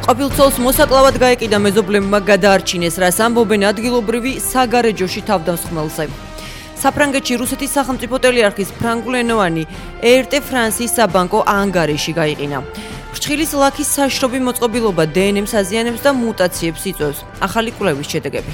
ყოფილწოლს მოსაკლავად გაეკიდა მეზობლებმა გადაარჩინეს, რას ამბობენ ადგილობრივი საგარეჯოში თავდამსხმელზე. საფრანგეთში რუსეთის სახელმწიფო ტელეარხის ფრანგულენოვანი ERT ფრანსის საბანკო ანგარიში გაიყინა. ფრჩხილის ლაქის საშრობი მოწყობილობა დნმ-ს აზიანებს და მუტაციებს იწვევს. ახალი კვლევის შედეგები.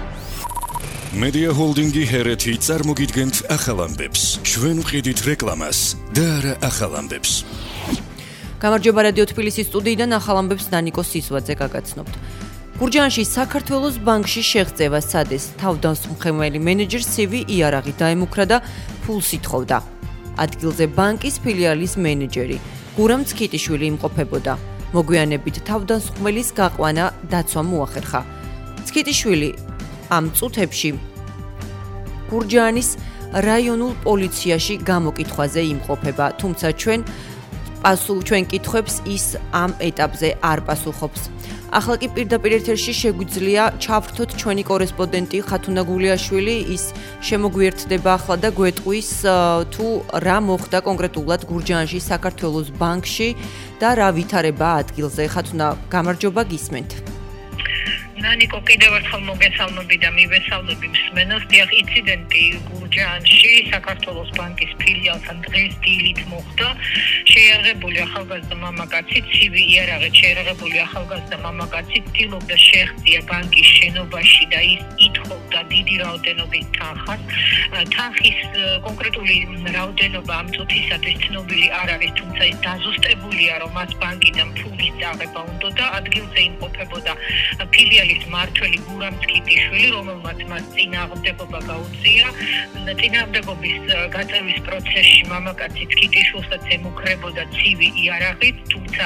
Media Holding-ი ჰერეთი წარმოგიდგენთ ახალ ამბებს. ჩვენ ვყიდით რეკლამას და არა ახალ ამბებს. გამარჯობა რადიო თბილისის სტუდიიდან ახალ ამბებს დანიკო სისვაძე გაგაცნობთ. გურჯაანში საქართველოს ბანკში შეღწევა სადეს თავდამსხმელი მენეჯერ CV იარაღი დაემუქრა და ფულს ითხოვდა. ადგილზე ბანკის ფილიალის მენეჯერი გურამ ცქიტიშვილი იმყოფებოდა. მოგვიანებით თავდამსხმელის გაყვანა დაცვამ მოახერხა. ცქიტიშვილი ამ წუთებში გურჯაანის რაიონულ პოლიციაში გამოკითხვაზე იმყოფება, თუმცა ჩვენ კითხვებს ის ამ ეტაპზე არ პასუხობს. ახლა კი პირდაპირ ეთერში შეგვიძლია ჩავრთოთ ჩვენი კორესპონდენტი ხათუნა გულიაშვილი, ის შემოგვიერთდება ახლა და გვეტყვის თუ რა მოხდა კონკრეტულად გურჯაანში საქართველოს ბანკში და რა ვითარება ადგილზე. ხათუნა, გამარჯობა, გისმენთ. ნანიკო, კიდევ ერთხელ მოგესალმები და მივესალმები მსმენელს. დიახ, ინციდენტი გურჯაანში საქართველოს ბანკის ფილიალთან დღეს დილით მოხდა. შეიარაღებული ახალგაზრდა მამაკაცი CV იარაღით შეიარაღებული ახალგაზრდა მამაკაცი ცდილობდა შეღწია ბანკის შენობაში და ის ითხოვდა დიდი რაოდენობის თანხას. თანხის კონკრეტული რაოდენობა ამ წუთისათვის ცნობილი არ არის, თუმცა ის დაზუსტებულია, რომ მას ბანკიდან ფულის წაღება უნდა და ადგილზე იმყოფებოდა ფილიალის მართველი გურამ ცქიტიშვილი, რომელმაც მას წინააღმდეგობა გაუწია. წინააღმდეგობის გაწევის პროცესში მამაკაცი ცქიტიშვილსაც ემუქრებოდა CV იარაღით, თუმცა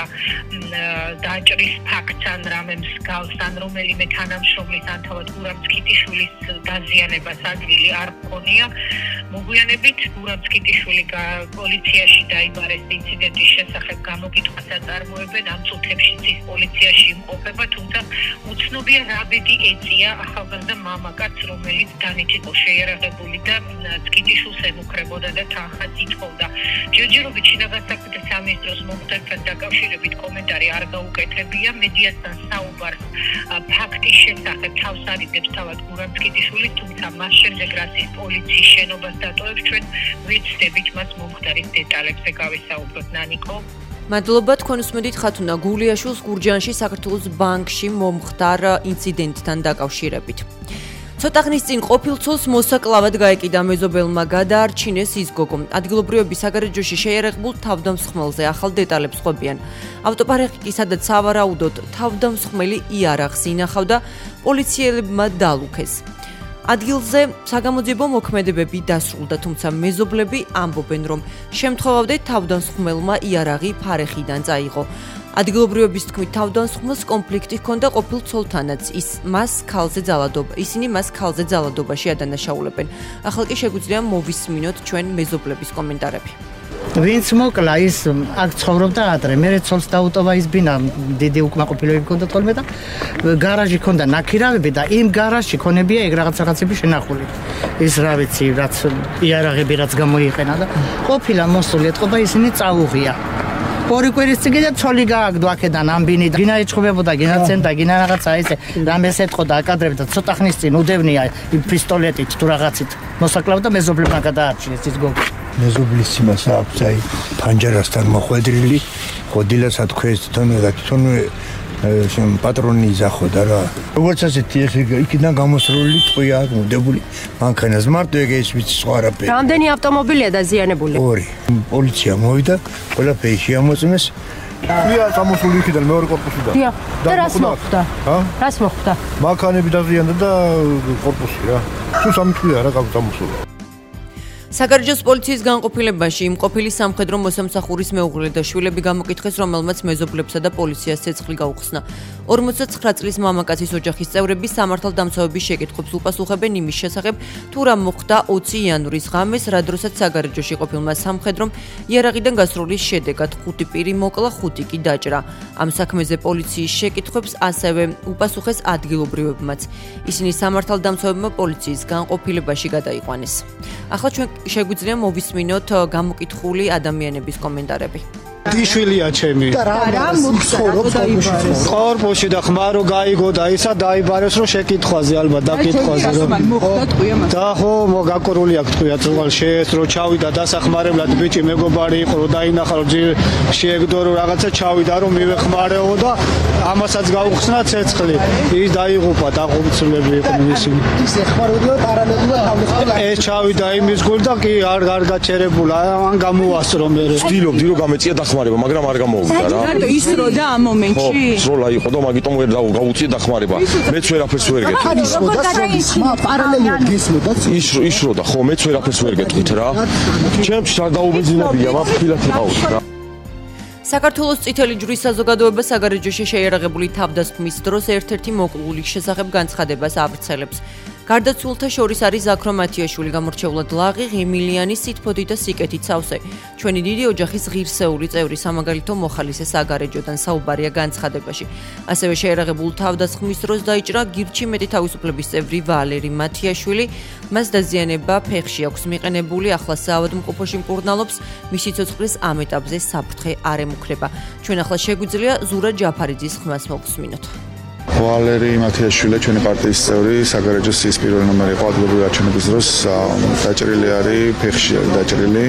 დაჭრის ფაქტს ან რამე მსგავს ან რომელიმე თანამშრომლის ან თავად გურამ ცქიტიშვილის დაზიანებას ადგილი არ ჰქონია. მოგვიანებით გურამ ცქიტიშვილი პოლიციაში დაიბარეს ინციდენტის შესახებ გამოკითხვას აწარმოებენ. ამ წუთებში ის პოლიციაში იმყოფება, თუმცა უცნობია რა ბედი ეწია ახალგაზრდა მამაკაცს, რომელიც განით იყო შეიარაღებული და ცქიტიშვილს ემუქრებოდა და თანხას ითხოვდა. ჯერჯერობით შინაგან საქმეთა სამინისტროს მომხრეებთან დაკავშირებით კომენტარი არ გაუკეთებია. მედიასთან საუბარს ფაქტის შესახებ თავს არიდებს თავად გურამ ცქიტიშვილი, თუმცა მას შემდეგ რაც ის პოლიციის შენობას დატოვებს, ჩვენ ვეცდებით მას მომხდარის დეტალებზე გავესაუბროთ. ნანიკო, მადლობა, თქვენ უსმენთ ხათუნა გულიაშვილს გურჯაანში საქართველოს ბანკში მომხდარ ინციდენტთან დაკავშირებით. ცოტა ხნის წინ ყოფილწოლს მოსაკლავად გაეკიდა მეზობელმა გადაარჩინეს ის გოგო. ადგილობრივები საგარეჯოში შეიარაღებულ თავდამსხმელზე ახალ დეტალებს ხვებიან. ავტოპარკი, სადაც სავარაუდოდ თავდამსხმელი იარაღს ინახავდა, პოლიციელებმა დალუქეს. ადგილზე საგამოძიებო მოქმედებები დასრულდა, თუმცა მეზობლები ამბობენ, რომ შემთხვევამდე თავდამსხმელმა იარაღი ფარეხიდან წაიღო. ადგილობრივების თქმით, თავდამსხმელს კონფლიქტი ჰქონდა ყოფილწოლთანაც, ისინი მას ქალზე ძალადობაში ადანაშაულებენ. ახლა კი შეგვიძლია მოვისმინოთ ჩვენ მეზობლების კომენტარები. ვინც მოკლა, ის აქ ცხოვრობდა ადრე, მე ცოლს დაუტოვა ის ბინა, დიდი უკმაყოფილება ჰქონდა თოლმე და გარაჟი ჰქონდა ნაქირავები და იმ გარაჟში ქონებია ეგ რაღაცები შენახული. ის რა ვიცი, რაც იარაღები რაც გამოიყენა და ყოფილა მოსული ეთყობა, ისინი წაუღია. ორი კვირის წინ და ცოლი გააგდო აქედან ამბინი და გინა ეჩხუბებოდა, გინა ცემდა, გინა რაღაცა ესე რამეს ეთყოდა აკადრებდა. ცოტა ხნის წინ უდევნია პისტოლეტით თუ რაღაცით მოსაკლავდა მეზობლებმა გადაარჩინეს ის გოგო. მეზობლის იმას აქვს აი ფანჯარასთან მოხვედრილი, ხოდილასაც ქვეს თვითონვე პატრონი იზახოდა რა. როგორც ასეთი იქიდან გამოსროლილი ტყვია მოდებული მანქანას მარტო ეგ ვიცი სხვა არაფერი. რამდენი ავტომობილია დაზიანებული? ორი. პოლიცია მოვიდა, ყველაფერი შეამოწმეს. ვია გამოსული იქიდან მეორე კორპუსიდან. დიახ. და რას მოხდა? რას მოხდა? მანქანები დაზიანდა და კორპუსი რა. თუ სამი თვია რა გამოსული. საგარეჯოს პოლიციის განყოფილებაში იმყოფილი სამხედრო მოსამსახურის მეუღლე და შვილები გამოკითხეს, რომელმაც მეზობლებსა და პოლიციას ცეცხლი გაუხსნა. 49 წლის მამაკაცის ოჯახის წევრები სამართალდამცავების შეკითხვებს უპასუხებენ იმის შესახებ, თუ რა მოხდა 20 იანვრის ღამეს, რა დროსაც საგარეჯოში ყოფილმა სამხედრომ იარაღიდან გასროლის შედეგად 5 პირი მოკლა, 5 კი დაჭრა. ამ საქმეზე პოლიციის შეკითხვებს ასევე უპასუხეს ადგილობრივებმაც. ისინი სამართალდამცავებმა პოლიციის განყოფილებაში გადაიყვანეს. ახლა ჩვენ შეგვიძლია მოვისმინოთ გამოკითხული ადამიანების კომენტარები. იშვილია ჩემი. რა მოგცხოვრობს კორპუსში და ხმა რო გაიგო და ისა დაიბარეს რომ შეკითხვაზე ალბათ დაკითხვაზე რომ და ხო მოგაკურული აქვს თქვია თუღალ შეესრო ჩავიდა დასახმარებლად ბიჭი მეგობარი იყო რომ დაინახა რომ შეეგდო რომ რაღაცა ჩავიდა რომ მივეხმარეო და ამასაც გაუხსნა ცეცხლი ის დაიღუპა დაყუმწლები იყო ისინი ის ეხმარებოდა პარალელურად თავისუფლად ეს ჩავიდა იმის გულ და კი არ გაჩერებულა ან გამოასრო მე ვცდილობდი რომ გამეწია დახმარება მაგრამ არ გამოვიდა რა ის რო და ამ მომენტში სროლა იყო და მაგიტომ ვერ გავუწია დახმარება მეც ვერაფერს ვერ გეტყვით პარალელურად გისმოდა ის რო და ხო მეც ვერაფერს ვერ გეტყვით რა ჩემს არ დაუბეძინებია მაფრთხილად იყავთ რა საქართველოს წითელი ჯვრის საზოგადოება საგარეჯოში შეიარაღებული თავდასხმის დროს ერთ-ერთი მოკლული შესახებ განცხადებას ავრცელებს. გარდაცვლილთა შორის არის ზაქრო მათიაშვილი, გამორჩეულად ლაღი, ღიმილიანი, სითბოთი და სიკეთით სავსე. ჩვენი დიდი ოჯახის ღირსეული წევრი სამაგალითო მოხალისე საგარეჯოდან საუბარია განცხადებაში. ასევე შეიარაღებულ თავდასხმის დროს დაიჭრა გირჩი მეტი თავისუფლების წევრი ვალერი მათიაშვილი. მას დაზიანება ფეხში აქვს მიყენებული, ახლა საავადმყოფოში მკურნალობს, მისი ცოცხლის ამ ეტაპზე საფრთხე არ ემუქრება. ჩვენ ახლა შეგვიძლია ზურა ჯაფარიძის ხმას მოვუსმინოთ. ვალერი მათიაშვილი ჩვენი პარტიის წევრი საგარეჯოს სიის პირველი ნომერი იყო ადგილობრივი არჩევნების დროს დაჭრილი არის ფეხში დაჭრილი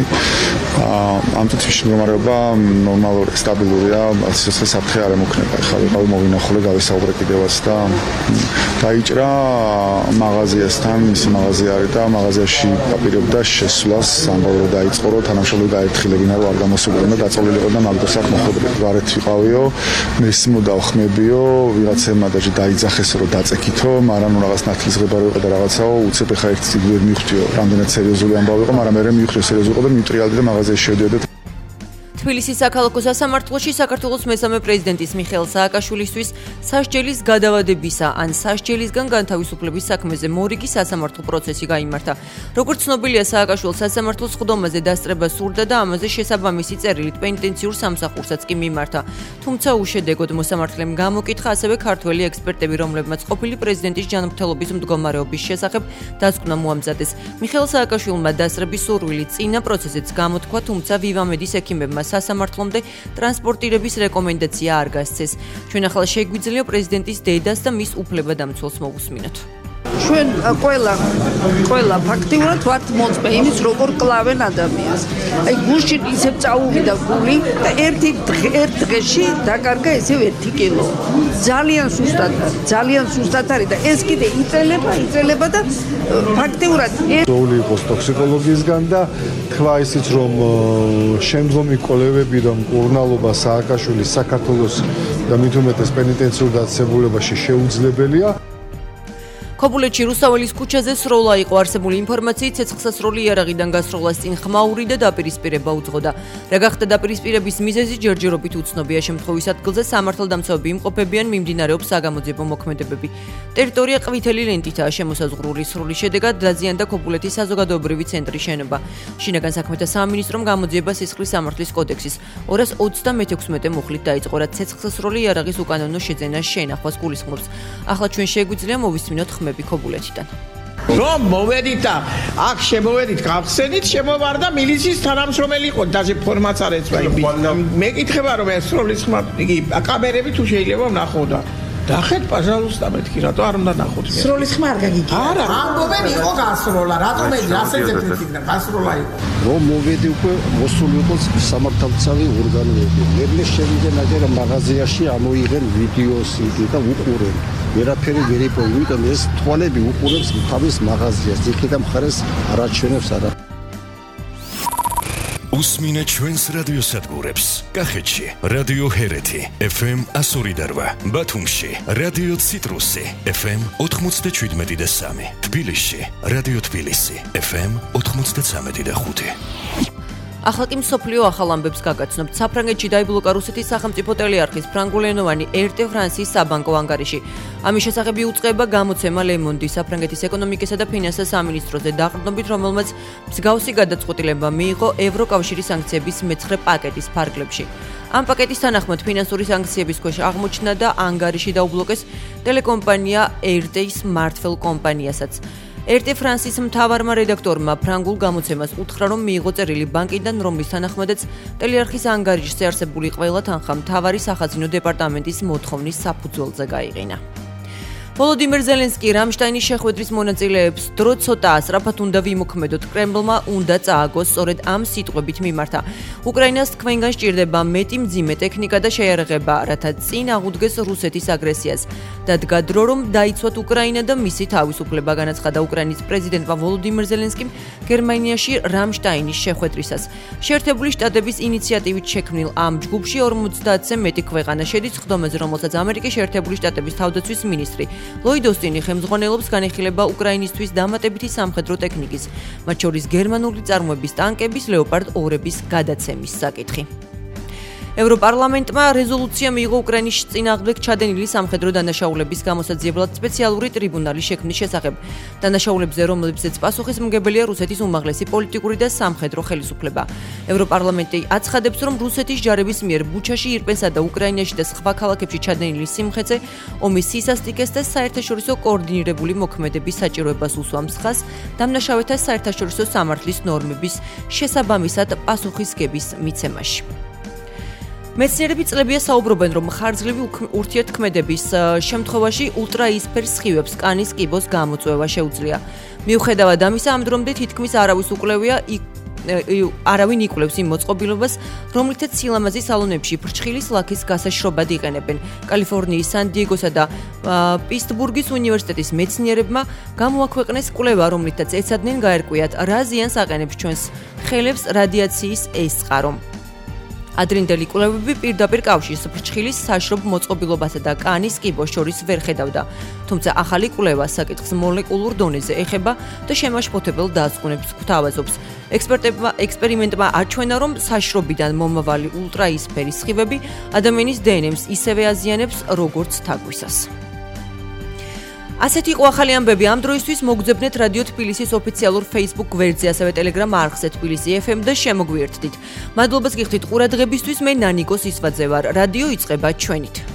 ამ წუთში მდგომარეობა ნორმალური სტაბილურია სიცოცხლის საფრთხე არ ემუქრება ხა ვიყავი მოვინახულე გავისაუბრე კიდევაც და დაიჭრა მაღაზიასთან მისი მაღაზია არის და მაღაზიაში დაპირებდა შესვლას ამბავ რომ დაიწყო რომ თანამშრომლები გაერთხილებინა რომ არ გამოსულიყვნენ და დაწოლილიყო და მაგდროსაც მოხვედრე გარეთ ვიყავიო მესმოდა ხმებიო ვიღაცებმა და დაიძახეს რომ დაწექითო, მაგრამ რაღაც ნათლისღება იყო და რაღაცაო, უცებ ხა ერთ სიგვერ მივხვდიო, რამდენად სერიოზული ამბავი იყო, მაგრამ მე მივხვდი სერიოზული იყო და მივტრიალდი და მაღაზიაში შევდიოდი. თბილისის საქალაქო სასამართლოში საქართველოს მესამე პრეზიდენტის მიხეილ სააკაშვილისთვის სასჯელის გადავადებისა ან სასჯელისგან განთავისუფლების საქმეზე მორიგი სასამართლო პროცესი გაიმართა. როგორც ცნობილია, სააკაშვილს სასამართლოს ხდომაზე დასწრება სურდა და ამაზე შესაბამისი წერილით პენიტენციურ სამსახურსაც კი მიმართა. თუმცა უშედეგოდ მოსამართლემ გამოკითხა ასევე ქართველი ექსპერტები, რომლებმაც ყოფილი პრეზიდენტის ჯანმრთელობის მდგომარეობის შესახებ დასკვნა მოამზადეს. მიხეილ სააკაშვილმა დასწრების სურვილი წინა პროცესიც გამოთქვა, თუმცა ვივამედის ექიმებმა სასამართლომდე ტრანსპორტირების რეკომენდაცია არ გასცეს. ჩვენ ახლა შეგვიძლია პრეზიდენტის დედას და მის უფლებადამცველს მოვუსმინოთ. ჩვენ ყველა ფაქტიურად ვართ მოწმე იმის, როგორ კლავენ ადამიანს. აი გუშინ ისევ წაუვიდა გული და ერთ დღეში დაკარგა ესევ 1 კილო. ძალიან სუსტად არის და ეს კიდე იწელება და ფაქტიურად დოული იყოს ტოქსიკოლოგიისგან და თქვა ისიც რომ შემდგომი კოლევები და მკურნალობა სააკაშვილის საქართველოს და მით უმეტეს პენიტენციურ დაწესებულებაში შეუძლებელია. ქობულეთში რუსაველის ქუჩაზე სროლა იყო არსებული ინფორმაციით ცეცხლსასროლი იარაღიდან გასროლას წინ ხმაური და დაპირისპირება უძღოდა. რა გახდა დაპირისპირების მიზეზი ჯერჯერობით უცნობია. შემთხვევის ადგილზე სამართალდამცავები იმყოფებიან, მიმდინარეობს საგამოძიებო მოქმედებები. ტერიტორია ყვითელი ლენტითაა შემოსაზღვრული. სროლის შედეგად დაზიანდა ქობულეთის საზოგადოებრივი ცენტრის შენობა. შინაგან საქმეთა სამინისტრომ გამოძიება სისხლის სამართლის კოდექსის 236 მუხლით დაიწყო, რაც ცეცხლსასროლი იარაღის უკანონო შეძენას შენახვას გულისხმობს. ახლა ჩვენ შეგვიძლია მოვისმინოთ ქობულეთიდან. რომ მოვედით და აქ შემოვედით გავხსენით შემოვარდა მილიციის თანამშრომელი იყო დაჟე ფორმაც არ ეცვა მეკითხება რომ ეს სროლის ხმა იგი კამერები თუ შეიძლება ვნახო და დახეთ პაჟალუსტა მეთქი რატო არ უნდა ნახოთ მე სროლის ხმა არ გაგიგია არა ამბობენ იყო გასროლა რატომ ასე ძეთქნა გასროლა იყო რომ მოვედი უკვე მოსული იყო სამართალდამცავი ორგანოები მე შევიდე ნაჯერა მაღაზიაში ამოიღენ ვიდეოს და უყურენ ვერაფერი ვერ იყო, იმიტომ ეს თვალები უყურებს თავის მაღაზიას, იქიდან მხარეს არ აჩვენებს არა. უსმინეთ ჩვენს რადიოსადგურებს. კახეთში რადიო ჰერეთი FM 102.8, ბათუმში რადიო ციტრუსი FM 97.3, თბილისში რადიო თბილისი FM 93.5. ახლა კი მსოფლიო ახალ ამბებს გაგაცნობთ. საფრანგეთში დაიბლოკა რუსეთის სახელმწიფო ტელეარხის ფრანგულენოვანი RT France-ის საბანკო ანგარიში. ამის შესახებ იუწყება გამოცემა Le Monde საფრანგეთის ეკონომიკისა და ფინანსთა სამინისტროზე დაყრდნობით, რომელმაც მსგავსი გადაწყვეტილება მიიღო ევროკავშირის სანქციების მე-9 პაკეტის ფარგლებში. ამ პაკეტის თანახმად ფინანსური სანქციების ქვეშ აღმოჩნდა და ანგარიში დაუბლოკეს ტელეკომპანია RT-ის მმართველ კომპანიასაც. RT France-ის მთავარმა რედაქტორმა ფრანგულ გამოცემას უთხრა, რომ მიიღო წერილი ბანკიდან, რომლის თანახმადაც ტელეარხის ანგარიშზე არსებული ყველა თანხა მთავარი სახაზინო დეპარტამენტის მოთხოვნის საფუძველზე გაიყინა. ვოლოდიმირ ზელენსკი რამშტაინის შეხვედრის მონაწილეებს დრო ცოტა ასრაფად უნდა ვიმოქმედოთ, კრემლმა უნდა წააგოს სწორედ ამ სიტყვებით მიმართა. უკრაინას თქვენგან სჭირდება მეტი მძიმე ტექნიკა და შეიარაღება, რათა წინ აღუდგეს რუსეთის აგრესიას. დადგა დრო, რომ დაიცვათ უკრაინა და მისი თავისუფლება, განაცხადა უკრაინის პრეზიდენტმა ვოლოდიმირ ზელენსკიმ გერმანიაში რამშტაინის შეხვედრისას. შეერთებული შტატების ინიციატივით შექმნილ ამ ჯგუფში 50-ზე მეტი ქვეყანა შედის, ხდომაზე, რომელსაც ამერიკის შეერთებული შტატების თავდაცვის მინისტრი ლოიდ ოსტინი ხელმძღვანელობს, განიხილება უკრაინისთვის დამატებითი სამხედრო ტექნიკის, მათ შორის გერმანული წარმოების ტანკების, ლეოპარდ 2-ების გადაცემის საკითხი. ევროპარლამენტმა რეზოლუცია მიიღო უკრაინის წინააღმდეგ ჩადენილი სამხედრო დანაშაულების გამოსაძიებლად სპეციალური ტრიბუნალის შექმნის შესახებ. დანაშაულებზე, რომლებზეც პასუხისმგებელია რუსეთის უმაღლესი პოლიტიკური და სამხედრო ხელისუფლება. ევროპარლამენტი აცხადებს, რომ რუსეთის ჯარების მიერ ბუჩაში, ირპენსა და უკრაინაში და სხვა ქალაქებში ჩადენილი სიმხეცე ომის სისასტიკეს და საერთაშორისო კოორდინირებული მოქმედების საჭიროებას უსვამს ხაზს დამნაშავეთა საერთაშორისო სამართლის ნორმების შესაბამისად პასუხისგების მიცემაში. მეცნიერები წლებია საუბრობენ, რომ ხარძლივი ურთიერთქმედების შემთხვევაში ულტრაისფერ სხივებს კანის კიბოს გამოწვევა შეუძლია. მიუხედავად ამისა, ამ დრომდე თითქმის არავინ იკვლევს იმ მოწყობილობას, რომლითაც სილამაზი სალონებში ფრჩხილის ლაქის გასაშრობად იყენებენ. კალიფორნიის სან-დიეგოსა და პიტსბურგის უნივერსიტეტის მეცნიერებმა გამოაქვეყნეს კვლევა, რომლითაც ეცადნენ გაერკვიათ, რა ზიანს აყენებს ჩვენს ხელებს რადიაციის ეს წყარო. ადრინდელი კვლევები პირდაპირ კავშირს ფრჩხილის საშრობ მოწყობილობასა და კანის კიბოს შორის ვერ ხედავდა. თუმცა ახალი კვლევა საკითხს მოლეკულურ დონეზე ეხება და შემაშფოთებელ დაზღუნებს გვთავაზობს. ექსპერიმენტმა აჩვენა, რომ საშრობიდან მომავალი ულტრაისფერი სხივები ადამიანის დნმ-ს ისევე აზიანებს, როგორც თაგვისას. ასეთი იყო ახალი ამბები ამ დროისთვის. მოგძებნეთ რადიო თბილისის ოფიციალურ Facebook გვერდზე, ასევე Telegram არხზე თბილისი FM და შემოგვიერთდით. მადლობას გიხდით ყურადღებისთვის. მე ნანიკო სისვაძე ვარ. რადიო იწყება ჩვენით.